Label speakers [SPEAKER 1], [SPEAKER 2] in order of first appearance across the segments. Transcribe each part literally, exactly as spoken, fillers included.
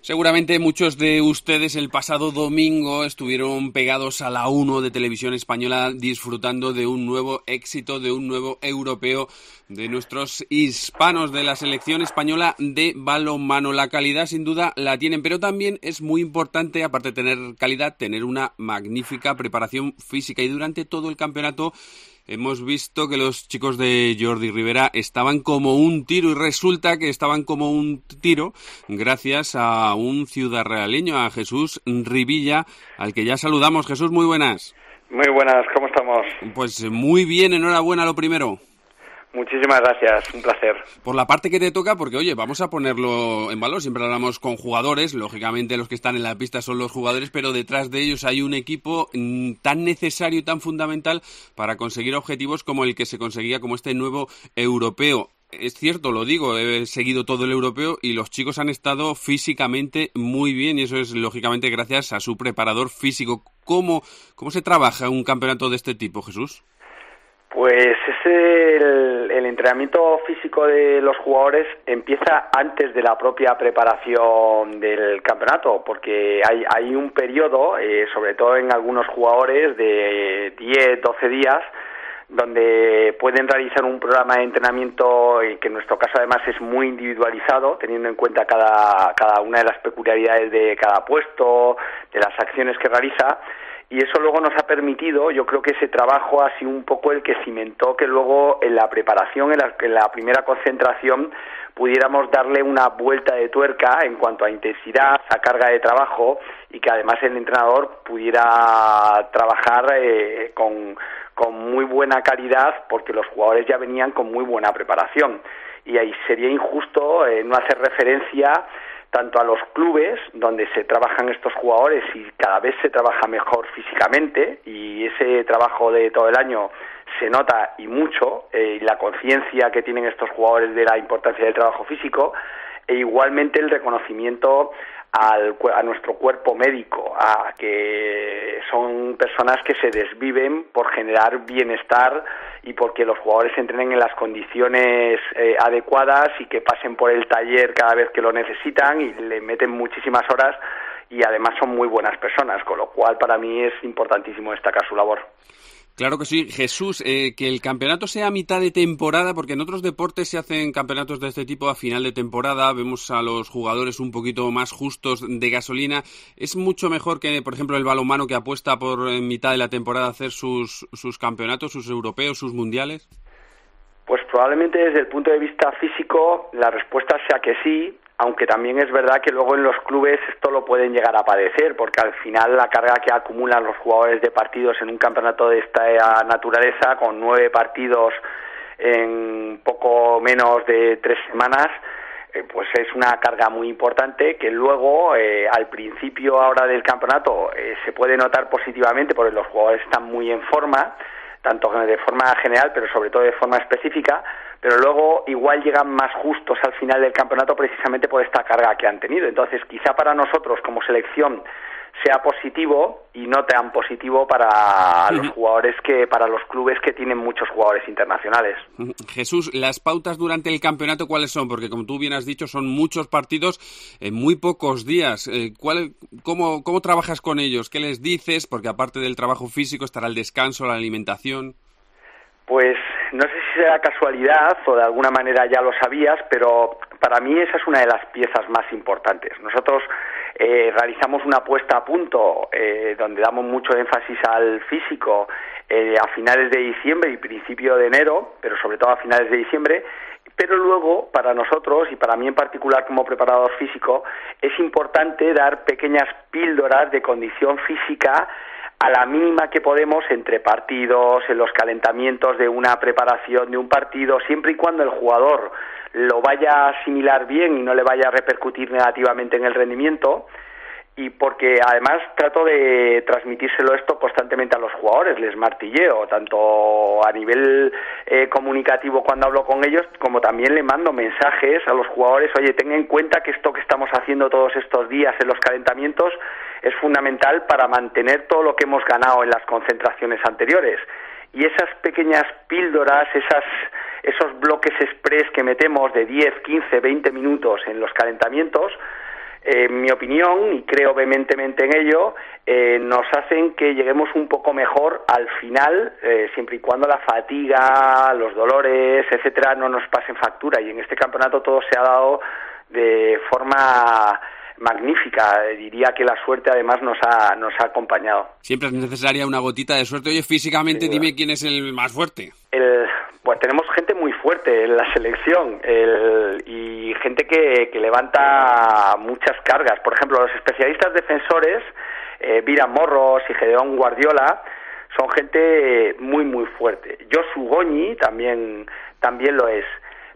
[SPEAKER 1] Seguramente muchos de ustedes el pasado domingo estuvieron pegados a la uno de Televisión Española disfrutando de un nuevo éxito, de un nuevo europeo de nuestros hispanos de la selección española de balonmano. La calidad sin duda la tienen, pero también es muy importante, aparte de tener calidad, tener una magnífica preparación física. Y durante todo el campeonato hemos visto que los chicos de Jordi Rivera estaban como un tiro, y resulta que estaban como un tiro gracias a un ciudadrealeño, a Jesús Rivilla, al que ya saludamos. Jesús, muy buenas.
[SPEAKER 2] Muy buenas, ¿cómo estamos?
[SPEAKER 1] Pues muy bien, enhorabuena lo primero.
[SPEAKER 2] Muchísimas gracias, un placer.
[SPEAKER 1] Por la parte que te toca, porque oye, vamos a ponerlo en valor, siempre hablamos con jugadores, lógicamente los que están en la pista son los jugadores, pero detrás de ellos hay un equipo mmm, tan necesario y tan fundamental para conseguir objetivos como el que se conseguía como este nuevo europeo. Es cierto, lo digo, he seguido todo el europeo y los chicos han estado físicamente muy bien, y eso es lógicamente gracias a su preparador físico. ¿Cómo, cómo se trabaja un campeonato de este tipo, Jesús?
[SPEAKER 2] Pues es el, el entrenamiento físico de los jugadores empieza antes de la propia preparación del campeonato, porque hay, hay un periodo, eh, sobre todo en algunos jugadores, de diez, doce días, donde pueden realizar un programa de entrenamiento que en nuestro caso además es muy individualizado, teniendo en cuenta cada, cada una de las peculiaridades de cada puesto, de las acciones que realiza. Y eso luego nos ha permitido, yo creo que ese trabajo ha sido un poco el que cimentó que luego en la preparación, en la, en la primera concentración, pudiéramos darle una vuelta de tuerca en cuanto a intensidad, a carga de trabajo, y que además el entrenador pudiera trabajar eh, con, con muy buena calidad, porque los jugadores ya venían con muy buena preparación. Y ahí sería injusto eh, no hacer referencia tanto a los clubes donde se trabajan estos jugadores y cada vez se trabaja mejor físicamente, y ese trabajo de todo el año se nota y mucho, eh, y la conciencia que tienen estos jugadores de la importancia del trabajo físico, e igualmente el reconocimiento al, a nuestro cuerpo médico, a que son personas que se desviven por generar bienestar y porque los jugadores entrenen en las condiciones eh, adecuadas y que pasen por el taller cada vez que lo necesitan y le meten muchísimas horas, y además son muy buenas personas, con lo cual para mí es importantísimo destacar su labor.
[SPEAKER 1] Claro que sí. Jesús, eh, que el campeonato sea a mitad de temporada, porque en otros deportes se hacen campeonatos de este tipo a final de temporada, vemos a los jugadores un poquito más justos de gasolina. ¿Es mucho mejor que, por ejemplo, el balonmano, que apuesta por en mitad de la temporada hacer sus, sus campeonatos, sus europeos, sus mundiales?
[SPEAKER 2] Pues probablemente desde el punto de vista físico la respuesta sea que sí, aunque también es verdad que luego en los clubes esto lo pueden llegar a padecer, porque al final la carga que acumulan los jugadores de partidos en un campeonato de esta naturaleza, con nueve partidos en poco menos de tres semanas, eh, pues es una carga muy importante que luego eh, al principio ahora del campeonato eh, se puede notar positivamente porque los jugadores están muy en forma, tanto de forma general pero sobre todo de forma específica, pero luego igual llegan más justos al final del campeonato precisamente por esta carga que han tenido. Entonces quizá para nosotros como selección sea positivo y no tan positivo para uh-huh. los jugadores que para los clubes que tienen muchos jugadores internacionales.
[SPEAKER 1] Uh-huh. Jesús, las pautas durante el campeonato, ¿cuáles son? Porque como tú bien has dicho, son muchos partidos en muy pocos días. Eh, ¿cuál, cómo, ¿Cómo trabajas con ellos? ¿Qué les dices? Porque aparte del trabajo físico estará el descanso, la alimentación.
[SPEAKER 2] Pues no sé si será casualidad o de alguna manera ya lo sabías, pero para mí esa es una de las piezas más importantes. Nosotros eh, realizamos una puesta a punto eh, donde damos mucho énfasis al físico eh, a finales de diciembre y principio de enero, pero sobre todo a finales de diciembre. Pero luego, para nosotros, y para mí en particular como preparador físico, es importante dar pequeñas píldoras de condición física a la mínima que podemos entre partidos, en los calentamientos de una preparación de un partido, siempre y cuando el jugador lo vaya a asimilar bien y no le vaya a repercutir negativamente en el rendimiento, y porque además trato de transmitírselo esto constantemente a los jugadores, les martilleo, tanto a nivel eh, comunicativo cuando hablo con ellos, como también le mando mensajes a los jugadores, oye, ten en cuenta que esto que estamos haciendo todos estos días en los calentamientos es fundamental para mantener todo lo que hemos ganado en las concentraciones anteriores. Y esas pequeñas píldoras, esas, esos bloques express que metemos de diez, quince, veinte minutos en los calentamientos, en mi opinión, y creo vehementemente en ello, eh, nos hacen que lleguemos un poco mejor al final, eh, siempre y cuando la fatiga, los dolores, etcétera, no nos pasen factura. Y en este campeonato todo se ha dado de forma magnífica. Diría que la suerte además nos ha nos ha acompañado.
[SPEAKER 1] Siempre es necesaria una gotita de suerte. Oye, físicamente, sí, dime quién es el más fuerte.
[SPEAKER 2] El, pues tenemos gente muy fuerte en la selección el, y gente que, que levanta muchas cargas. Por ejemplo, los especialistas defensores, eh, Viran Morros y Gedeón Guardiola, son gente muy muy fuerte. Josu Goñi también, también lo es.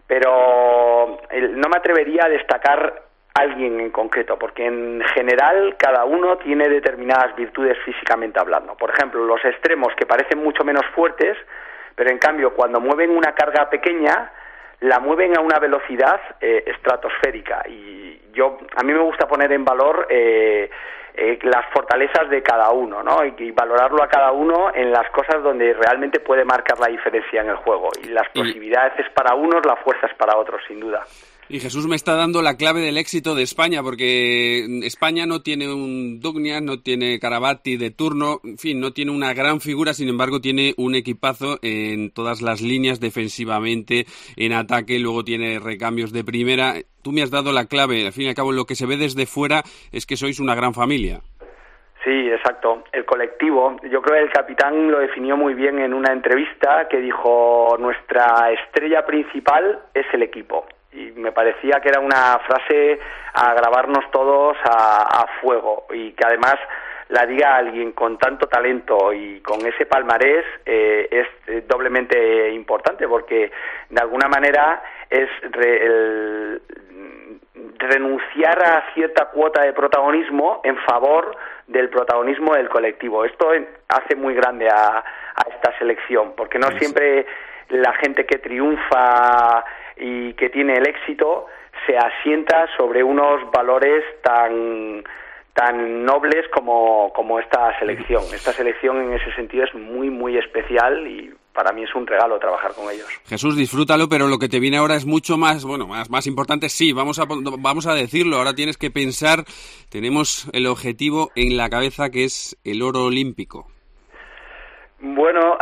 [SPEAKER 2] Pero el, no me atrevería a destacar alguien en concreto, porque en general cada uno tiene determinadas virtudes físicamente hablando. Por ejemplo, los extremos, que parecen mucho menos fuertes, pero en cambio cuando mueven una carga pequeña la mueven a una velocidad eh, estratosférica. Y yo a mí me gusta poner en valor eh, eh, las fortalezas de cada uno, ¿no? Y, y valorarlo a cada uno en las cosas donde realmente puede marcar la diferencia en el juego. Y la explosividad es para unos, la fuerza es para otros, sin duda.
[SPEAKER 1] Y Jesús me está dando la clave del éxito de España, porque España no tiene un Dugnias, no tiene Carabati de turno, en fin, no tiene una gran figura, sin embargo tiene un equipazo en todas las líneas defensivamente, en ataque, luego tiene recambios de primera. Tú me has dado la clave, al fin y al cabo lo que se ve desde fuera es que sois una gran familia.
[SPEAKER 2] Sí, exacto. El colectivo, yo creo que el capitán lo definió muy bien en una entrevista que dijo: nuestra estrella principal es el equipo. Y me parecía que era una frase a grabarnos todos a, a fuego, y que además la diga alguien con tanto talento y con ese palmarés eh, es eh, doblemente importante, porque de alguna manera es re, el, renunciar a cierta cuota de protagonismo en favor del protagonismo del colectivo. Esto hace muy grande a, a esta selección, porque no siempre la gente que triunfa y que tiene el éxito se asienta sobre unos valores tan tan nobles como, como esta selección. Esta selección en ese sentido es muy muy especial y para mí es un regalo trabajar con ellos.
[SPEAKER 1] Jesús, disfrútalo, pero lo que te viene ahora es mucho más, bueno, más, más importante. Sí, vamos a, vamos a decirlo, ahora tienes que pensar, tenemos el objetivo en la cabeza que es el oro olímpico.
[SPEAKER 2] Bueno...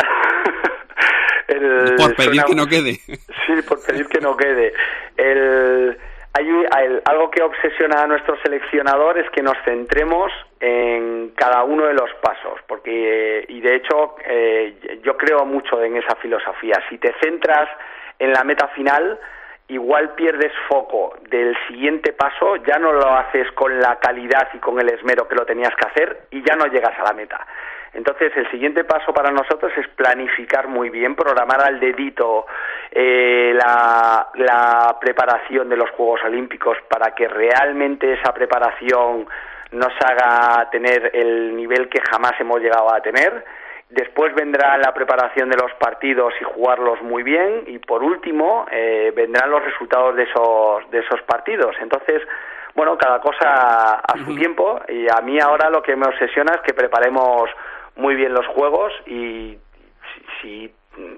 [SPEAKER 2] El,
[SPEAKER 1] por pedir
[SPEAKER 2] suena,
[SPEAKER 1] que no quede.
[SPEAKER 2] Sí, por pedir que no quede. El, hay el, algo que obsesiona a nuestro seleccionador es que nos centremos en cada uno de los pasos, porque y de hecho eh, yo creo mucho en esa filosofía. Si te centras en la meta final, igual pierdes foco del siguiente paso, ya no lo haces con la calidad y con el esmero que lo tenías que hacer y ya no llegas a la meta. Entonces, el siguiente paso para nosotros es planificar muy bien, programar al dedito eh, la, la preparación de los Juegos Olímpicos para que realmente esa preparación nos haga tener el nivel que jamás hemos llegado a tener. Después vendrá la preparación de los partidos y jugarlos muy bien. Y por último, eh, vendrán los resultados de esos, de esos partidos. Entonces, bueno, cada cosa a su uh-huh. tiempo. Y a mí ahora lo que me obsesiona es que preparemos muy bien los juegos y si,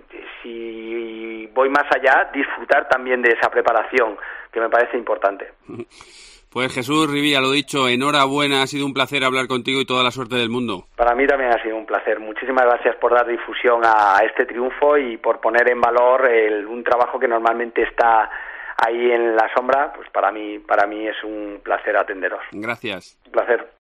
[SPEAKER 2] si voy más allá, disfrutar también de esa preparación, que me parece importante.
[SPEAKER 1] Pues Jesús Rivilla, lo dicho, enhorabuena, ha sido un placer hablar contigo y toda la suerte del mundo.
[SPEAKER 2] Para mí también ha sido un placer. Muchísimas gracias por dar difusión a este triunfo y por poner en valor el, un trabajo que normalmente está ahí en la sombra. Pues para mí, para mí es un placer atenderos.
[SPEAKER 1] Gracias.
[SPEAKER 2] Un placer.